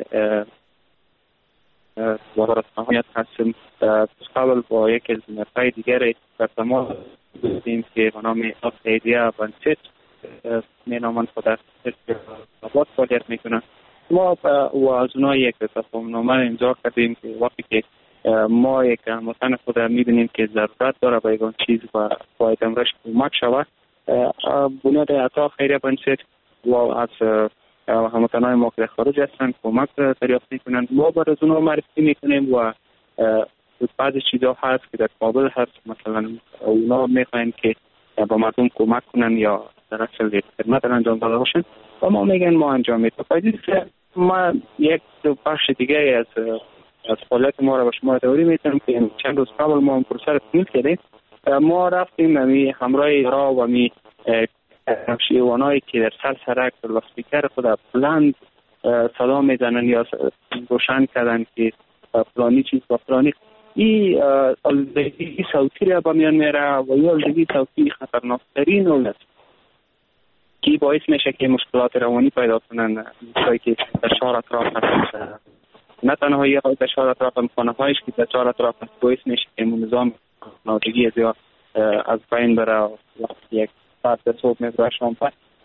وزارت امنیت هستم. قبل با یک از نفر دیگر در تماس بودیم که به نام ایدیا بنسیت مینامن خود در آباد فعالیت میکنن. ما و از اونها یک تفاهمنامه امضا کردیم که وقتی که ما یک هموطن خود میبینیم که ضرورت داره به یگان چیز و باید امرش کمک شود، بنیاد عطا خیریه بنسیت و از هموطنان ما که خارج هستند کمک دریافت میکنند. ما بر از اونها معرفی میکنیم و بعضی چیزا هست که در کابل هست، مثلا اونا میخواین که با مردم کمک کنن یا در اصل خدمت انجام داده باشن و ما میگن ما انجام میدیم. ما یک بخش دیگه از فعالیت ما را به شما توضیح میدم که چند روز قبل ما این پروسه را تکمیل کردیم. ما رفتیم همراه را و شیوانایی که در سرک و اسپیکر خود بلند صدا میزنن یا روشن کردن که فلانی چیز و فلانی، این آلودگی صوتی را به میان میاره و این آلودگی صوتی خطرناکترین است که باعث میشه که مشکلات روانی پیدا کنن. مثلا که در شهر اطراف هست، نه تنها در شهر اطراف هم خانه هایش که در شهر اطراف هست باعث میشه که نظام آلودگی زیاد از بین بره. وقتی یک ساعت در صبح میبره شام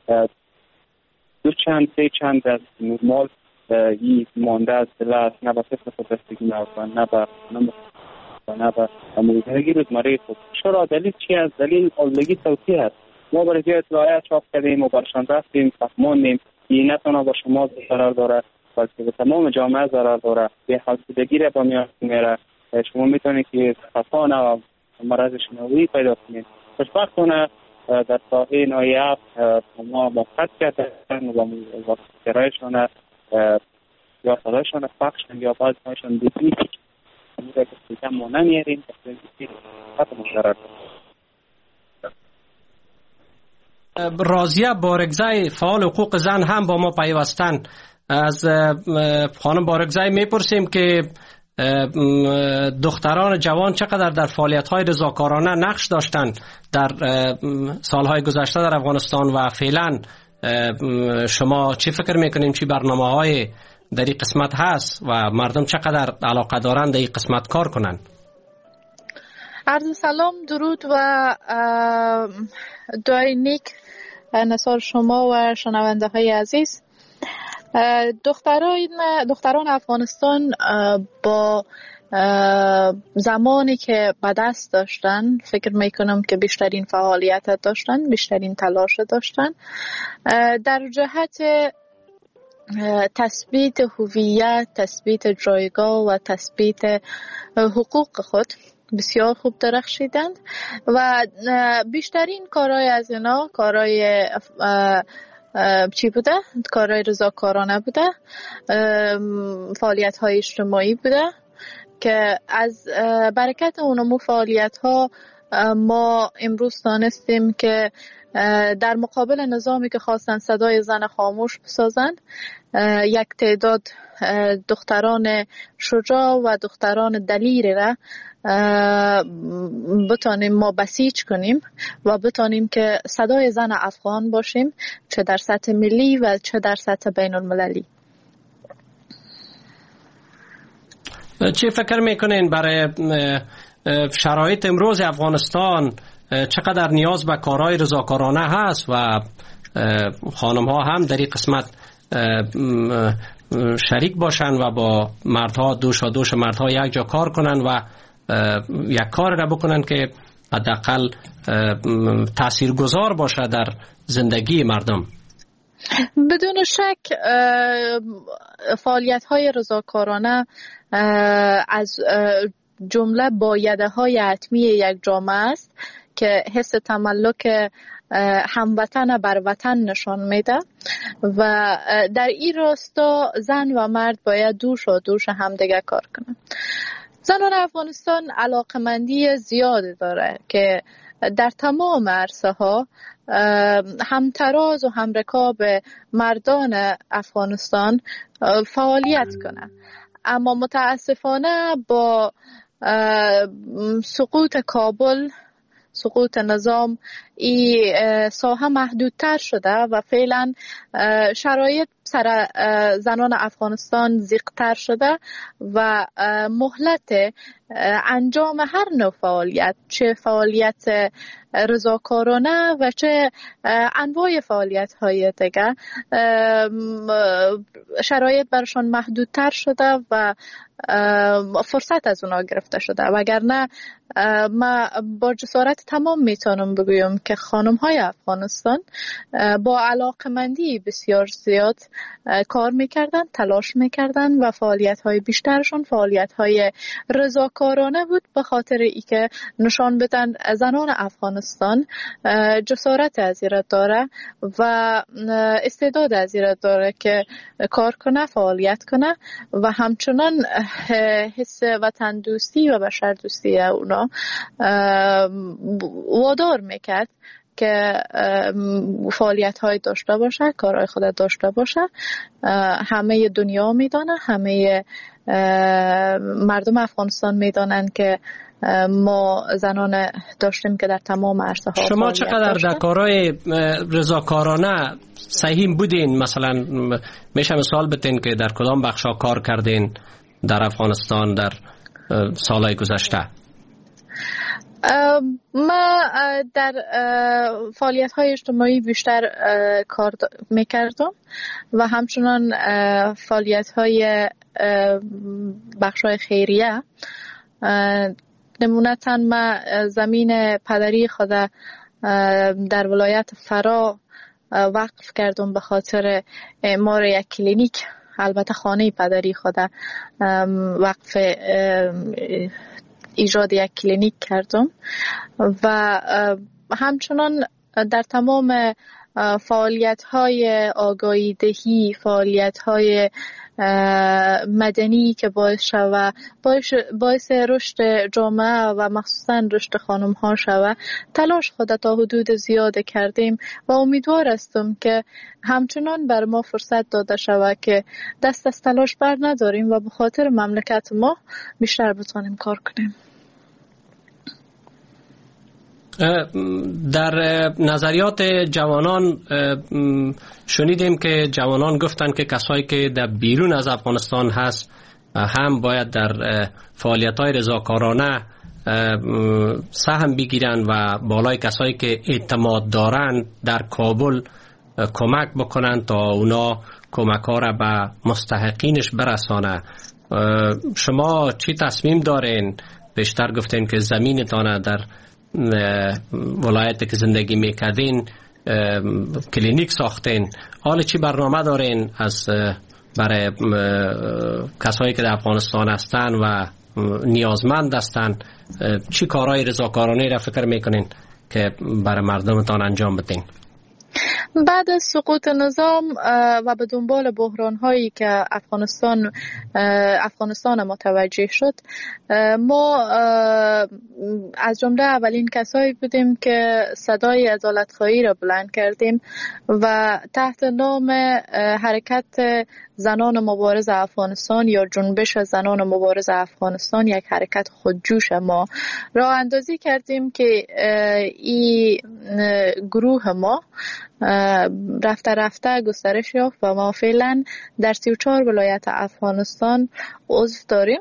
سه چند از نرمال این مانده از دلت نه به صفر خودستگی نوکن نه به موزنگی روزمره خود. چرا؟ دلیل چی است؟ دلیل آلودگی صوتی هست. ما برای جای اطلاعیه چاپ کردیم و برشان رفتیم فهماندیم این نه تنها با شما ضرر داره بلکه به تمام جامعه ضرر داره، به حالسودگی را با میان میره. شما میتونید که خفانه و مرض شنوایی پیدا کنید. خوشبختانه در ساحه نایب ما موقت کردن و سپیکرهایشان یا صدایشان پخش یا بعضیشان دیدی که سیستم ما نمیاریم راضیه بارگزای فعال حقوق زن هم با ما پیوستن. از خانم بارگزای میپرسیم که دختران جوان چقدر در فعالیت‌های رضاکارانه نقش داشتند در سالهای گذشته در افغانستان و فعلا شما چی فکر میکنیم چی برنامه‌های در این قسمت هست و مردم چقدر علاقه دارند در این قسمت کار کنند؟ عرض سلام، درود و دعای نیک نثار شما و شنونده های عزیز. دختران افغانستان با زمانی که به دست داشتن فکر میکنم که بیشترین فعالیت داشتن، بیشترین تلاش داشتن در جهت تثبیت هویت، تثبیت جایگاه و تثبیت حقوق خود بسیار خوب درخشیدند و بیشترین کارهای از اینا کارهای چی بوده؟ کارهای رضاکارانه بوده، فعالیت های اجتماعی بوده که از برکت اونمو فعالیت ها ما امروز دانستیم که در مقابل نظامی که خواستن صدای زن خاموش بسازند، یک تعداد دختران شجاع و دختران دلیر را بتانیم ما بسیج کنیم و بتانیم که صدای زن افغان باشیم، چه در سطح ملی و چه در سطح بین المللی. چی فکر میکنین برای شرایط امروز افغانستان چقدر نیاز به کارهای رضاکارانه هست و خانم ها هم در این قسمت شریک باشن و با مردها دوش مردها یک جا کار کنن و یک کار را بکنن که حداقل تاثیرگذار باشه در زندگی مردم؟ بدون شک فعالیت های رضاکارانه از جمله بایده های حتمی یک جامعه است که حس تملک هموطن بر وطن نشان میده و در این راستا زن و مرد باید دوش همدیگه کار کنن. زنان افغانستان علاقمندی زیادی داره که در تمام عرصه ها همتراز و همرکاب مردان افغانستان فعالیت کنه، اما متاسفانه با سقوط کابل، سقوط نظام، این ساحه محدودتر شده و فعلا شرایط سر زنان افغانستان ضیق‌تر شده و مهلت انجام هر نوع فعالیت، چه فعالیت رضاکارانه و چه انواع فعالیت های دیگه، شرایط برشان محدودتر شده و فرصت از اونا گرفته شده. وگرنه ما با جسارت تمام میتونم بگویم که خانم‌های افغانستان با علاقمندی بسیار زیاد کار میکردن، تلاش میکردن و فعالیت‌های بیشترشون فعالیت‌های رضاکارانه بود، به خاطر اینکه نشان بدن زنان افغانستان جسارت از ایراد داره و استعداد از ایراد داره که کار کنه، فعالیت کنه و همچنان حس وطن دوستی و بشر دوستی اونا وادار میکرد که فعالیت های داشته باشه، کارهای خود داشته باشه. همه دنیا میدانه، همه مردم افغانستان میدانند که ما زنان داشتیم که در تمام عرصه ها. شما چقدر در کارهای رضاکارانه سهیم بودین؟ مثلا میشه مثال بتین که در کدام بخشا کار کردین در افغانستان در سالهای گذشته؟ ما در فعالیت های اجتماعی بیشتر کار میکردم و همچنان فعالیت های بخش های خیریه. نمونتا ما زمین پدری خود در ولایت فرا وقف کردم به خاطر اعمار یک کلینیک. البته خانه پدری خود وقف ایجاد یک کلینیک کردم و همچنان در تمام فعالیت‌های آگاهی دهی، فعالیت‌های مدنی که باعث رشد جامعه و مخصوصا رشد خانم‌ها شود، تلاش خود تا حدود زیاد کردیم و امیدوار هستم که همچنان بر ما فرصت داده شود که دست از تلاش بر نداریم و به خاطر مملکت ما بیشتر بتونیم کار کنیم. در نظریات جوانان شنیدیم که جوانان گفتن که کسایی که در بیرون از افغانستان هست هم باید در فعالیت‌های رضاکارانه سهم بگیرن و بالای کسایی که اعتماد دارن در کابل کمک بکنن تا اونا کمک‌ها را به مستحقینش برسانه. شما چی تصمیم دارین؟ بیشتر گفتین که زمینتان در ولایتی که زندگی میکردین کلینیک ساختین. حالا چی برنامه دارین از برای کسایی که در افغانستان هستن و نیازمند هستن؟ چی کارهای رضاکارانه را فکر میکنین که برای مردمتان انجام بدین؟ بعد از سقوط نظام و به دنبال بحران‌هایی که افغانستان متوجه شد، ما از جمله اولین کسایی بودیم که صدای عدالت‌خواهی را بلند کردیم و تحت نام حرکت زنان مبارز افغانستان یا جنبش زنان مبارز افغانستان، یک حرکت خودجوش ما راه اندازی کردیم که این گروه ما رفته رفته گسترش یافت و ما فعلا در 34 ولایت افغانستان عضو داریم.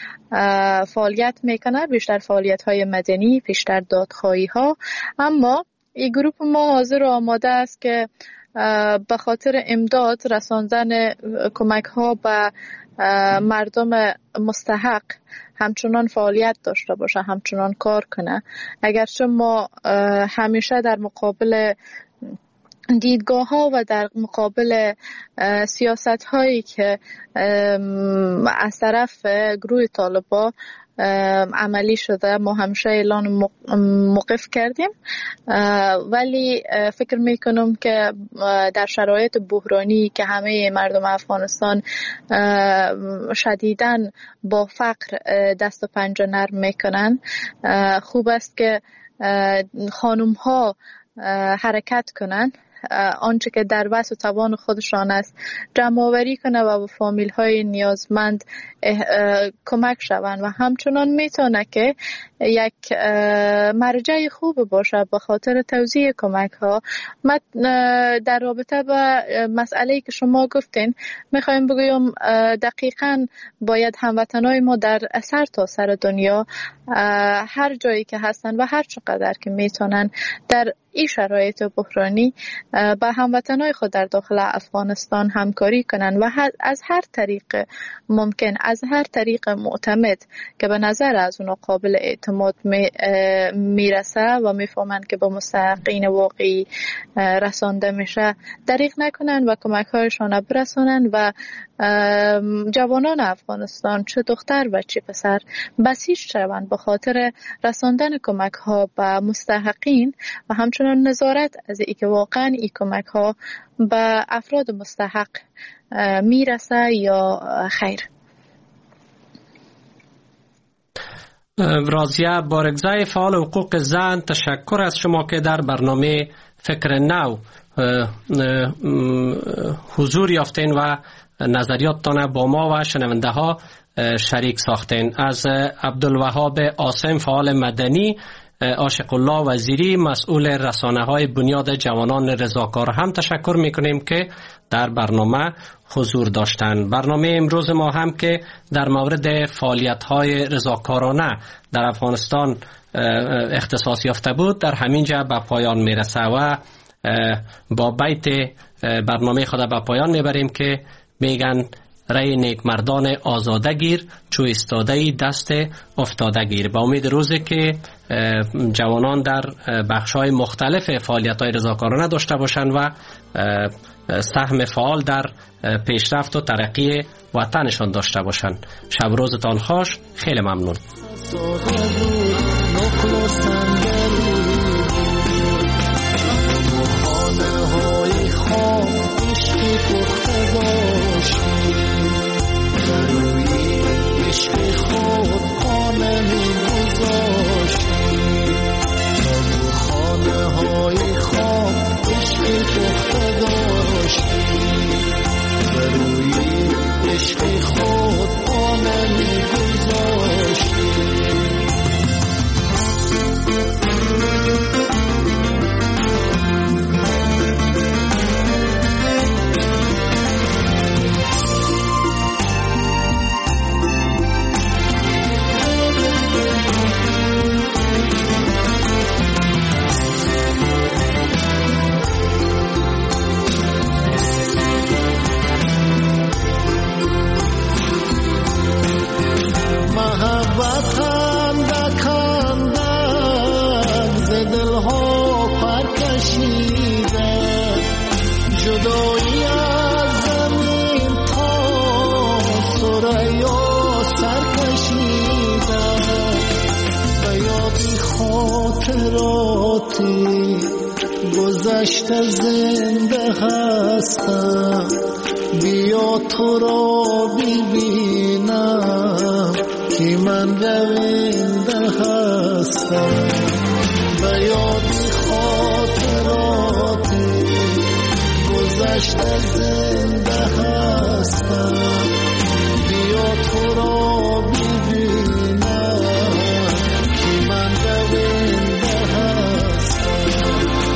فعالیت میکنه، بیشتر فعالیت های مدنی، بیشتر دادخواهی ها. اما این گروه ما حاضر و آماده است که به خاطر امداد رساندن کمک ها به مردم مستحق همچنان فعالیت داشته باشه، همچنان کار کنه. اگرچه ما همیشه در مقابل دیدگاه ها و در مقابل سیاست هایی که از طرف گروه طالبان عملی شده ما همیشه اعلان موقف کردیم، ولی فکر میکنم که در شرایط بحرانی که همه مردم افغانستان شدیداً با فقر دست و پنجه نرم میکنن، خوب است که خانم ها حرکت کنن، آنچه که در وسع و توان خودشان است جمع آوری کنه و به فامیل های نیازمند کمک شوند و همچنان میتونه که یک مرجع خوب باشه به خاطر توزیع کمک ها. در رابطه با مسئله که شما گفتین میخوایم بگویم دقیقاً باید هموطنای ما در سر تا سر دنیا هر جایی که هستن و هر چقدر که میتونن در این شرایط بحرانی با هموطنای خود در داخل افغانستان همکاری کنند و از هر طریق ممکن، از هر طریق معتمد که به نظر از اونها قابل اعتماد میرسه و میفهمند که با مستحقین واقعی رسانده میشه دریغ نکنند و کمک هایشان برسانند و جوانان افغانستان چه دختر و چه پسر بسیج شوند به خاطر رساندن کمک ها به مستحقین و همچنان نظارت از اینکه واقعا این کمک ها به افراد مستحق میرسه یا خیر. راضیه بارگزای فعال حقوق زن، تشکر از شما که در برنامه فکر نو حضور یافتین و نظریاتتان با ما و شنونده ها شریک ساختین. از عبدالوهاب عاصم فعال مدنی، عاشق الله وزیری مسئول رسانه های بنیاد جوانان رضاکار هم تشکر میکنیم که در برنامه حضور داشتند. برنامه امروز ما هم که در مورد فعالیت های رضاکارانه در افغانستان اختصاص یافته بود در همینجا به پایان میرسه و با بیت برنامه خود به پایان میبریم که میگن رای نیک مردان آزاده گیر چو استاده دست افتاده گیر. با امید روزی که جوانان در بخش‌های مختلف فعالیت‌های رضاکارانه داشته باشند و سهم فعال در پیشرفت و ترقی وطنشان داشته باشند. شب روزتان خوش. خیلی ممنون. عشق خود خانه می گذاشتی تو خانه های خواب عشق پخته داشتی بروی عشق خود خانه می گذاشتی. گذشته زنده هستم بیا تو را ببینم که من رونده هستم به یادی خاطراتی گذشته زنده هستم بیا تو را ببینم که من رونده هستم.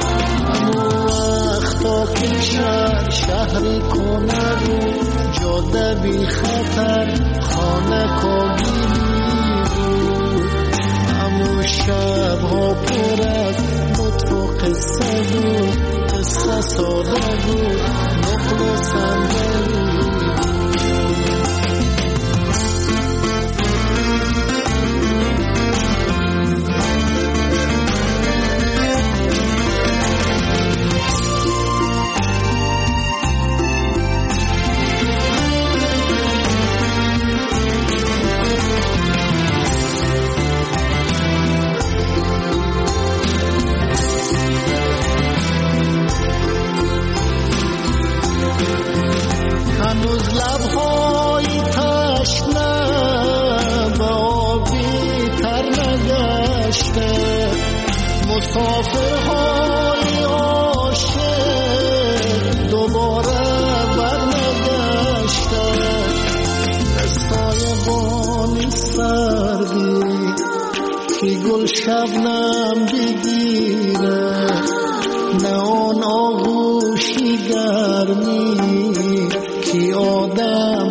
تا که شهری کنه رو جاده بی خطر خانه کابینی بود همون شب ها پر از لطف و قصه بود قصه ساده بود نقل و صندلی مسافرهای عاشق دوباره برنگشته دستای بانی سردی که گل شبنم بگیره نه آن آغوشی گرمی که آدم